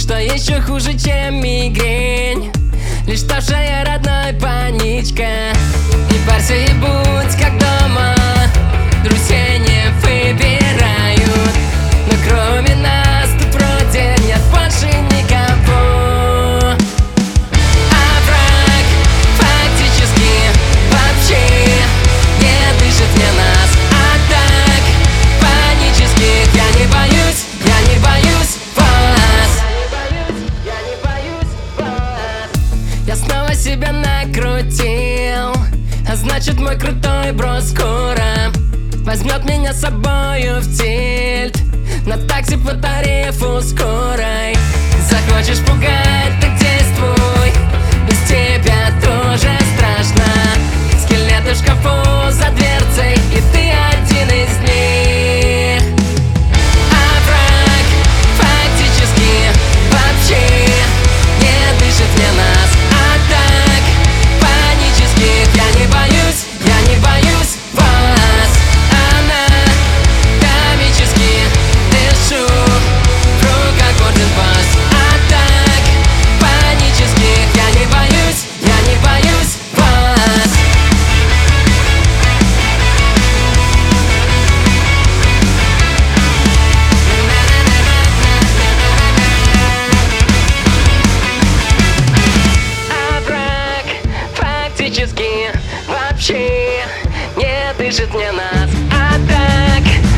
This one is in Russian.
Что еще хуже, чем мигрень, лишь ставшая родной паничка. Не парься и будь как дома, друзья не выбирают. Но кроме нас тут вроде нет больше никого. А враг фактически вообще не дышит мне нас. А так панически я не боюсь вас. Я снова себя накрутил, а значит мой крутой бро скоро возьмет меня с собою в тильт на такси по тарифу скорой. Захочешь пугать, так действуй, без тебя тоже страшно. Скелеты в шкафу за дверцей, и ты один из них. А враг фактически вообще не дышит мне нас. А так панически я не боюсь вас. Она комически дышу, в руках орден пас. А так панически я не боюсь вас. А враг фактически вообще не дышит мне нас. А так